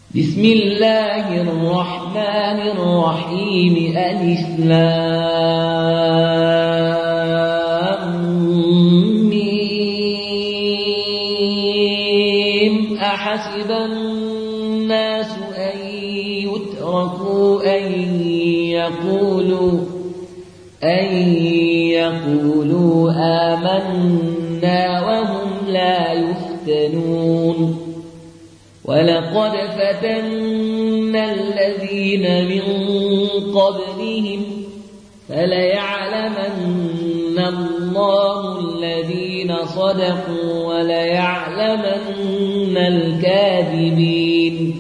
بسم الله الرحمن الرحيم ألف لام ميم أحسب الناس أن يتركوا أن يقولوا آمنا وهم لا يفتنون ولقد فتنا الذين من قبلهم فليعلمن الله الذين صدقوا وليعلمن الكاذبين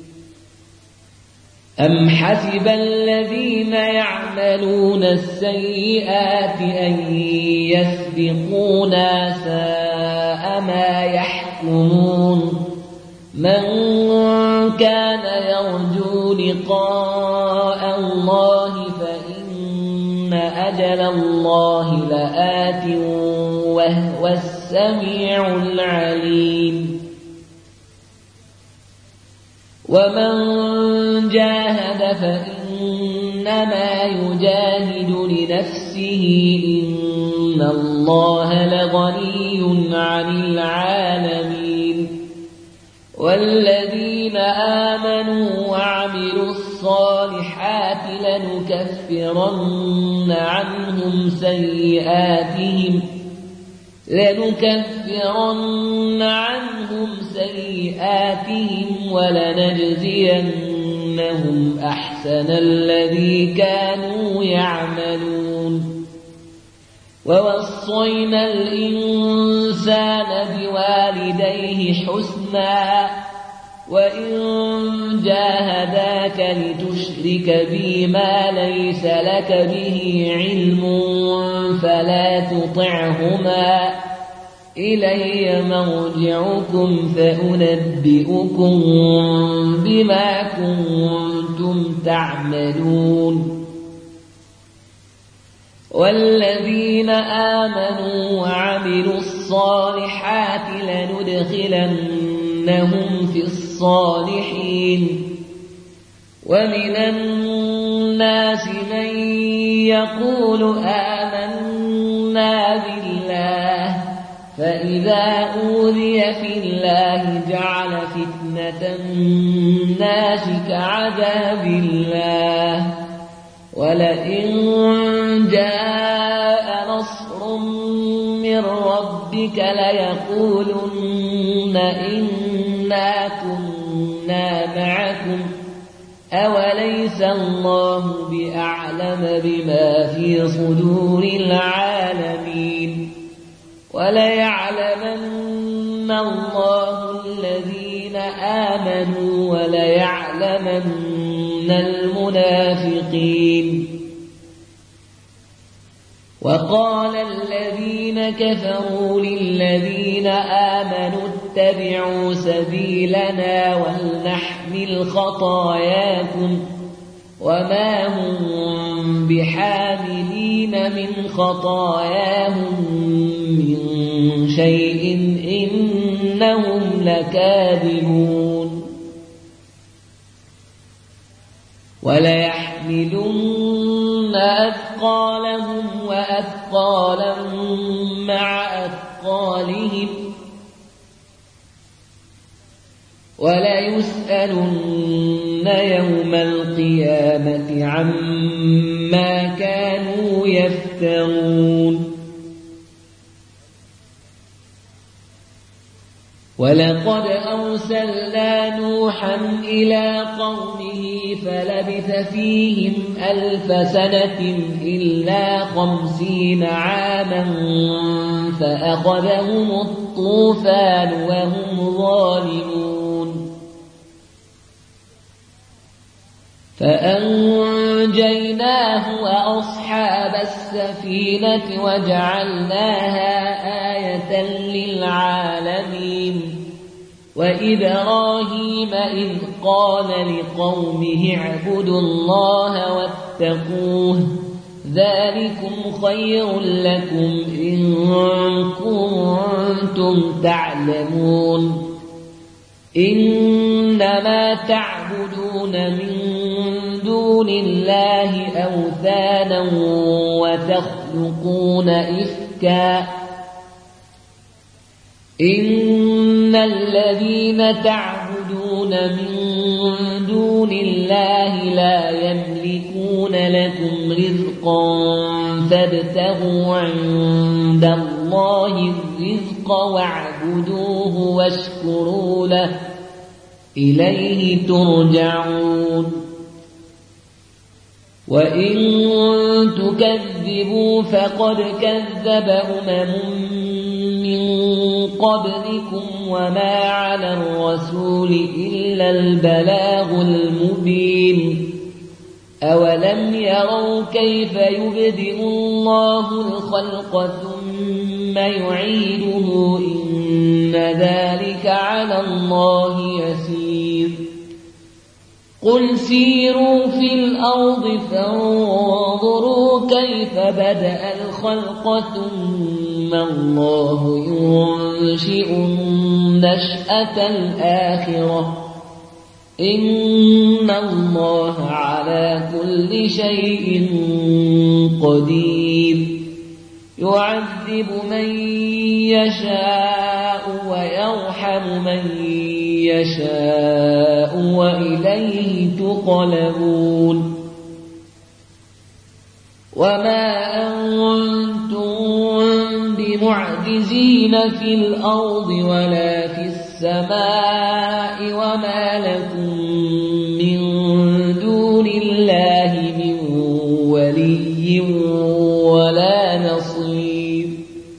أم حسب الذين يعملون السيئات أن يسبقونا ساء ما يحكمون من كان يرجو لقاء الله فإن أجل الله لآت وهو السميع العليم ومن جاهد فإنما يجاهد لنفسه إن الله لغني عن العالمين والذين آمنوا وعملوا الصالحات لنكفرن عنهم سيئاتهم ولنجزينهم أحسن الذي كانوا يعملون ووصينا الإنسان بوالديه حسنا وإن جاهداك لتشرك بي ما ليس لك به علم فلا تطعهما إلي مرجعكم فأنبئكم بما كنتم تعملون والذين آمنوا وعملوا الصالحات لندخلنهم في الصالحين ومن الناس من يقول آمنا بالله فإذا أوذي في الله جعل فتنة الناس كعذاب الله ولئن جاء نصر من ربك ليقولن إنا كنا معكم أوليس الله بأعلم بما في صدور العالمين وليعلمن الله الذين آمنوا وليعلمن المنافقين وقال الذين كفروا للذين آمنوا اتبعوا سبيلنا ولنحمل خطاياكم وما هم بحاملين من خطاياهم من شيء إنهم لكاذبون وليحملن أثقالهم وأثقالا مع أثقالهم وليسألن يوم القيامة عما كانوا يفترون ولقد أرسلنا نوحا إلى قومه فلبث فيهم 1000 سنة إلا 50 عاما فأخذهم الطوفان وهم ظالمون فأنجيناه وأصحاب السفينة وجعلناها آية للعالمين وإبراهيم إذ قال لقومه اعبدوا الله واتقوه ذلكم خير لكم إن كنتم تعلمون إنما تعبدون من دون الله أوثانا وتخلقون إفكا إن الذين تعبدون من دون الله لا يملكون لكم رزقا فابتغوا عند الله الرزق واعبدوه واشكروا له إليه ترجعون وإن تكذبوا فقد كذب من قبلكم وما على الرسول إلا البلاغ المبين أولم يروا كيف يبدئ الله الخلق ثم يعيده إن ذلك على الله يسير قل سيروا في الأرض فانظروا كيف بدأ الخلق ثم الله ينشئ النشأة الآخرة إن الله على كل شيء قدير يعذب من يشاء ويرحم من يشاء وإليه تقلبون وما أنتم بمعجزين في الأرض ولا في السماء وما لكم من دون الله من ولي ولا نصير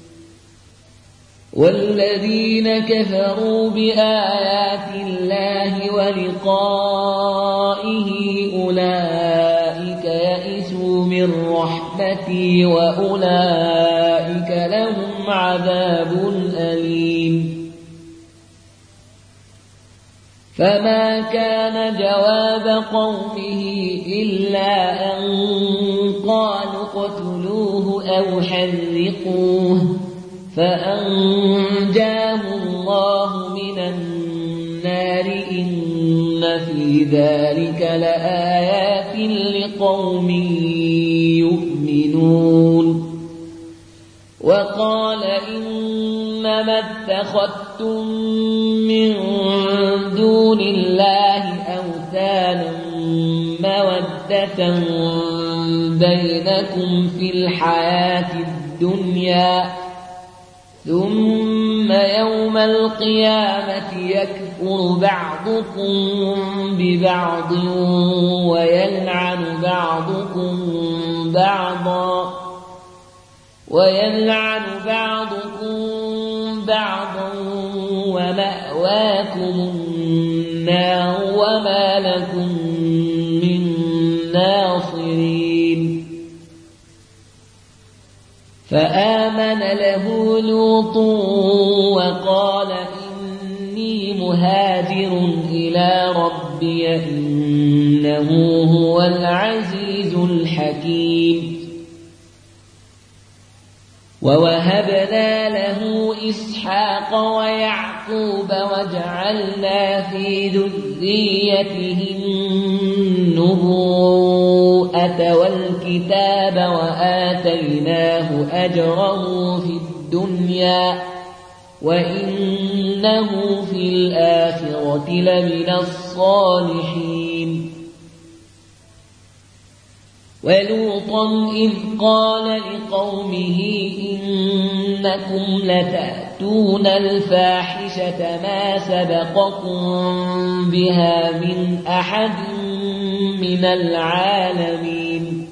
والذين كفروا بآيات الله ولقائه أولئك يئسوا من رحمتي وأولئك لهم عذاب أليم فما كان جواب قومه إلا أن قالوا اقتلوه أو حرقوه فأنجاه الله من النار إن في ذلك لآيات لقوم يؤمنون وقال إنما اتخذتم من دون الله أوثانا مودة بينكم في الحياة الدنيا ثم يوم القيامة يكفر بعضكم ببعض ويلعن بعضكم بعضا ومأواكم النار وما لكم من ناصرين فآمن له لوط وقال إني مهاجر إلى ربي إنه هو العزيز الحكيم ووهبنا له إسحاق ويعقوب وجعلنا في ذريته النبوءة والكتاب وآتيناه أجره في الدنيا وإنه في الآخرة لمن الصالحين ولوطا إذ قال لقومه إنكم لتأتون الفاحشة ما سبقكم بها من أحد من العالمين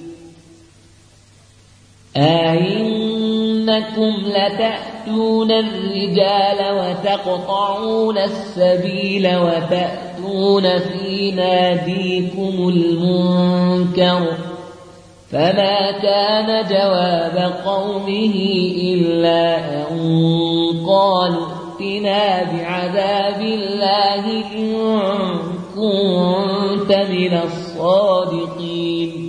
أئنكم لتأتون الرجال وتقطعون السبيل وتأتون في ناديكم المنكر فما كان جواب قومه إلا أن قالوا ائتنا بعذاب الله إن كنت من الصادقين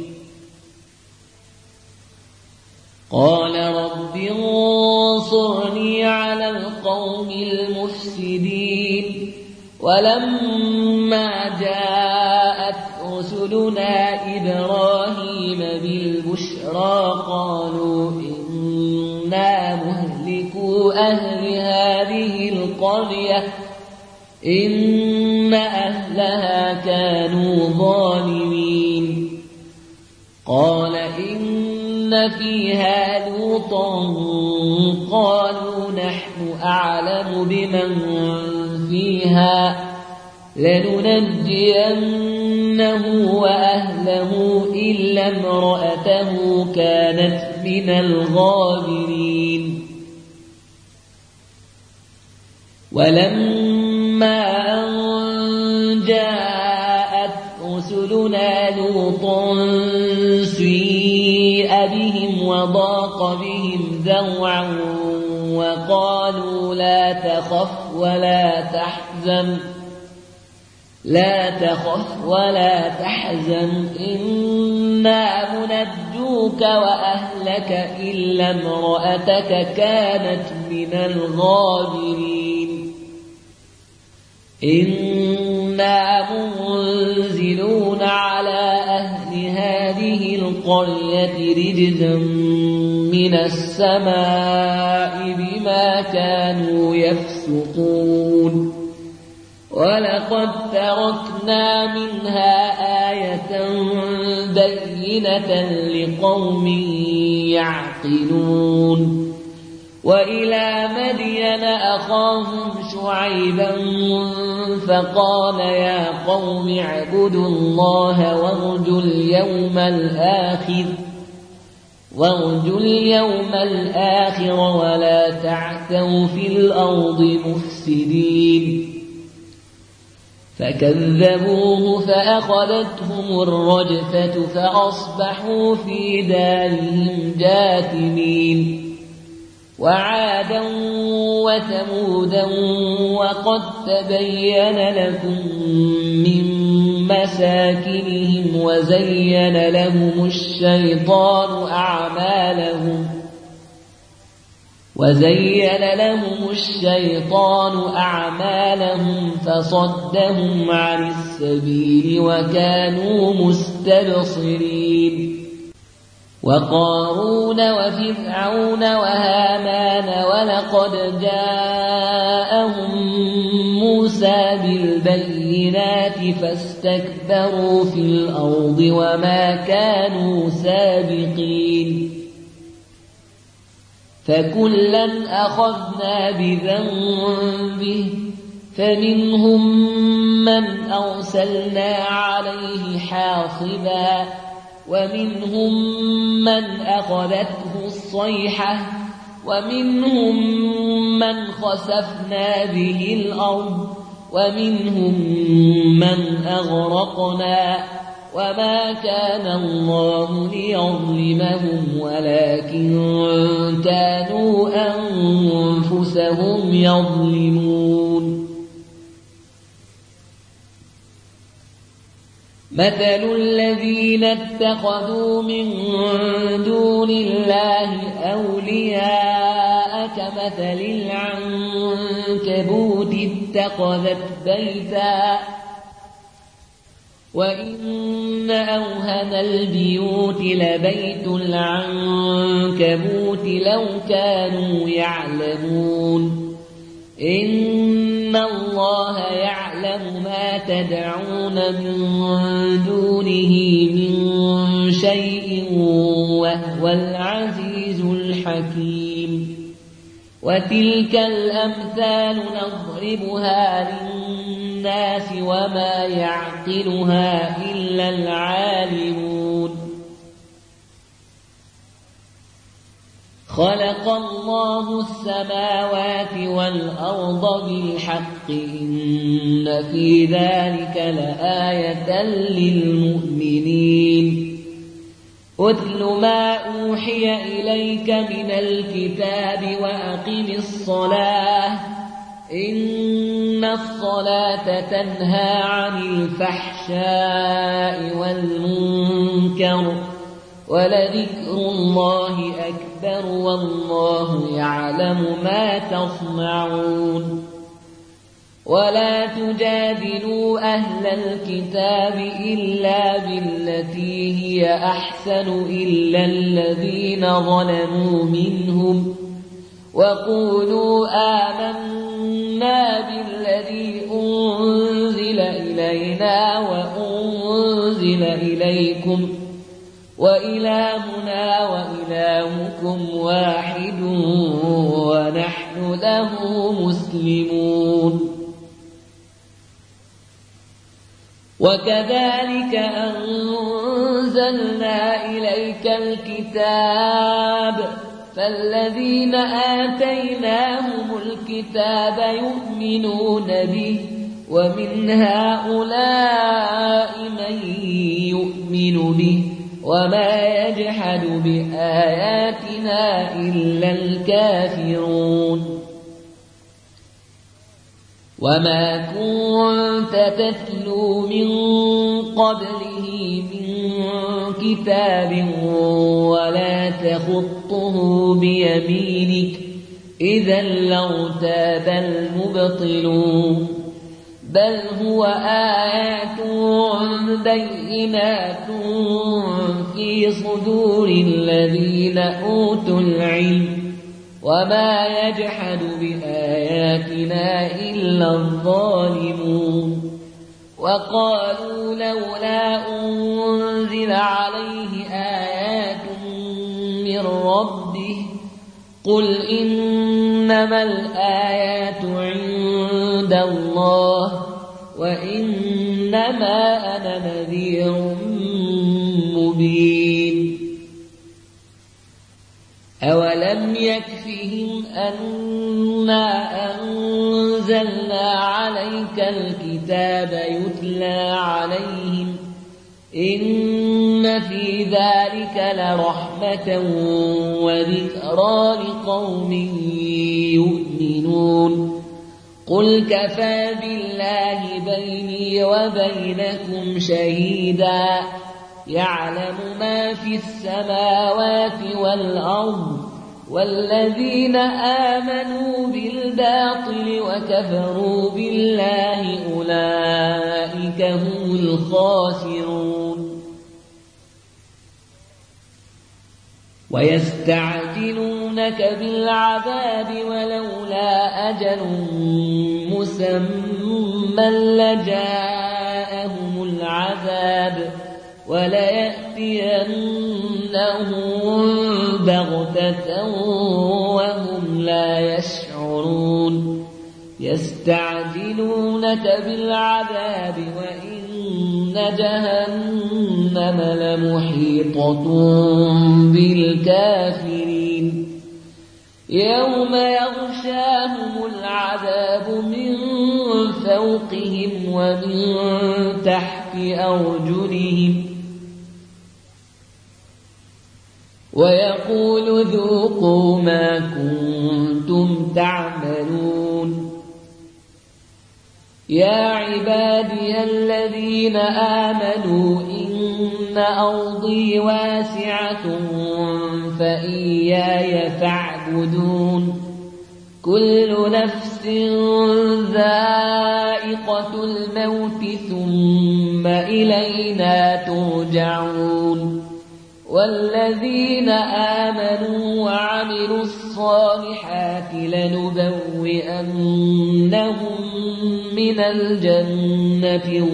قال رب انصرني على القوم المفسدين ولما جاءت رسلنا إبراهيم بالبشرى قالوا إنا مهلكو أهل هذه القرية إن أهلها كانوا ظالمين قال إن فيها لوطا قالوا نحن أعلم بمن فيها لننجينه وأهله إلا امرأته كانت من الغابرين ولما أن جاءت رسلنا لوطا سيء بهم وضاق بهم ذرعا وقالوا لا تخف ولا تحزن إنا منجوك وأهلك إلا امرأتك كانت من الغابرين إنا منزلون على أهل هذه القرية رجزا من السماء بما كانوا يفسقون ولقد تركنا منها آية بينة لقوم يعقلون وإلى مدين أخاهم شعيبا فقال يا قوم اعبدوا الله وارجوا اليوم الآخر ولا تعثوا في الأرض مفسدين فكذبوه فأخذتهم الرجفة فأصبحوا في دارهم جاثمين وعادا وثمودا وقد تبين لكم من مساكنهم وزين لهم الشيطان أعمالهم فصدهم عن السبيل وكانوا مستبصرين وقارون وفرعون وهامان ولقد جاءهم موسى بالبينات فاستكبروا في الأرض وما كانوا سابقين فكلا أخذنا بذنبه فمنهم من أرسلنا عليه حاصبا ومنهم من أخذته الصيحة ومنهم من خسفنا به الأرض ومنهم من أغرقنا وما كان الله ليظلمهم ولكن كانوا أنفسهم يظلمون مثل الذين اتخذوا من دون الله أولياء كمثل العنكبوت اتخذت بيتا وإن أوهن البيوت لبيت العنكبوت لو كانوا يعلمون إن الله يعلم ما تدعون من دونه من شيء وهو العزيز الحكيم وتلك الأمثال نضربها للناس وما يعقلها إلا العالمون خلق الله السماوات والأرض بالحق إن في ذلك لآية للمؤمنين أتل ما أوحي إليك من الكتاب وأقم الصلاة إن الصلاة تنهى عن الفحشاء والمنكر ولذكر الله أكبر والله يعلم ما تصنعون ولا تجادلوا أهل الكتاب إلا بالتي هي أحسن إلا الذين ظلموا منهم وقولوا آمنا بالذي أنزل إلينا وأنزل إليكم وإلهنا وإلهكم واحد ونحن له مسلمون وكذلك أنزلنا إليك الكتاب فالذين آتيناهم الكتاب يؤمنون به ومن هؤلاء من يؤمن به وما يجحد بآياتنا إلا الكافرون وما كنت تتلو من قبله من كتاب ولا تخطه بيمينك إذا لارتاب المبطلون بل هو آيات بينات في صدور الذين أوتوا العلم وما يجحد بآياتنا إلا الظالمون وقالوا لولا أنزل عليه آيات من ربه قل إنما الآيات عند الله وإنما أنا نذير مبين أولم يكفهم أنا أنزلنا عليك الكتاب يتلى عليهم إن في ذلك لرحمة وذكرى لقوم يؤمنون قل كفى بالله بيني وبينكم شهيدا يعلم ما في السماوات والأرض والذين آمنوا بالباطل وكفروا بالله أولئك هم الخاسرون ويستعجلونك بالعذاب ولولا أجل مسمى لجاءهم العذاب وليأتينهم بغتة وهم لا يشعرون يستعجلونك بالعذاب وإن جهنم لمحيطة بالكافرين يوم يغشاهم العذاب من فوقهم ومن تحت أرجلهم ويقول ذوقوا ما كنتم تعملون يا عبادي الذين آمنوا إن أرضي واسعة فإياي فاعبدون كل نفس ذائقة الموت ثم إلينا ترجعون والذين آمنوا وعملوا الصالحات لنبوئنهم من الجنة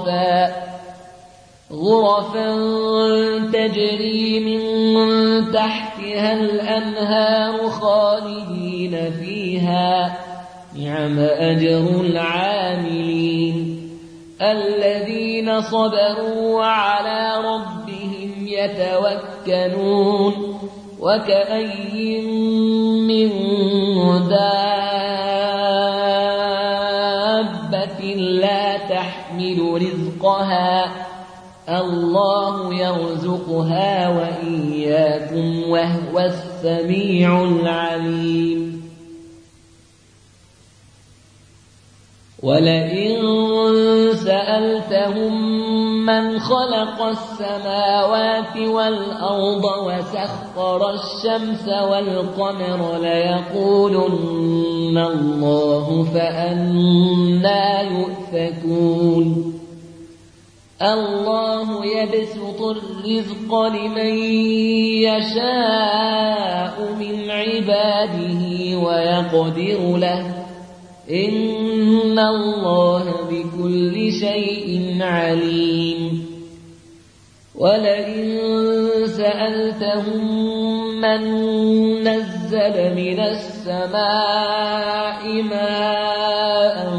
غرفا تجري من تحتها الأنهار خالدين فيها نعم أجر العاملين الذين صبروا وعلى ربهم يتوكلون وكأي من دابة لا تحمل رزقها الله يرزقها وإياكم وهو السميع العليم ولئن سألتهم من خلق السماوات والأرض وسخر الشمس والقمر ليقولن الله فأنى يؤفكون الله يبسط الرزق لمن يشاء من عباده ويقدر له إن الله بكل شيء عليم ولئن سألتهم من نزل من السماء ماء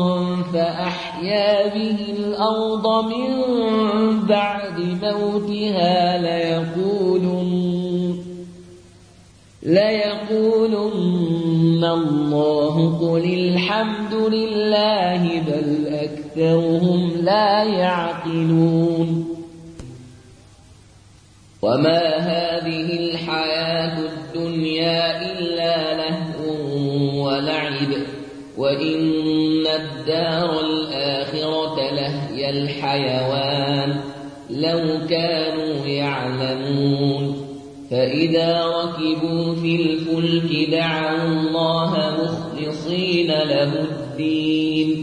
فأحيا به الأرض من بعد موتها ليقولن الله قل الحمد لله بل أكثرهم لا يعقلون وما هذه الحياة الدنيا إلا لهو ولعب وإن الدار الآخرة لهي الحيوان لو كانوا يعلمون فإذا ركبوا في الفلك دعوا الله مخلصين له الدين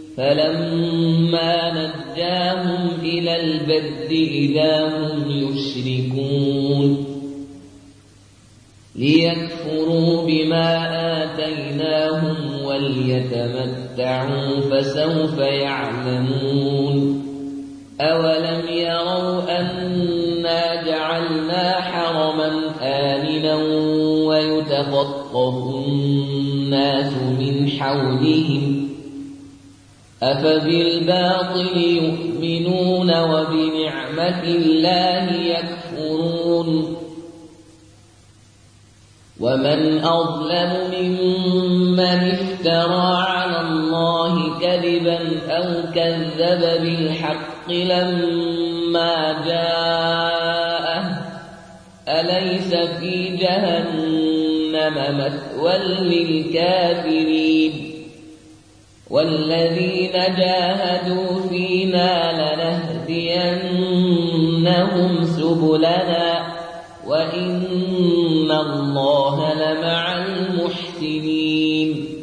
فلما نجاهم إلى البر إذا هم يشركون ليكفروا بما آتيناهم وليتمتعوا فسوف يعلمون أولم يروا أنا جعلنا حرما آمنا ويتخطف الناس من حولهم أفبالباطل يؤمنون وبنعمة الله يكفرون ومن أظلم ممن افترى على الله كذبا أو كذب بالحق لما جاءه أليس في جهنم مثوى للكافرين والذين جاهدوا فينا لنهدينهم سبلنا وإن الله لمع المحسنين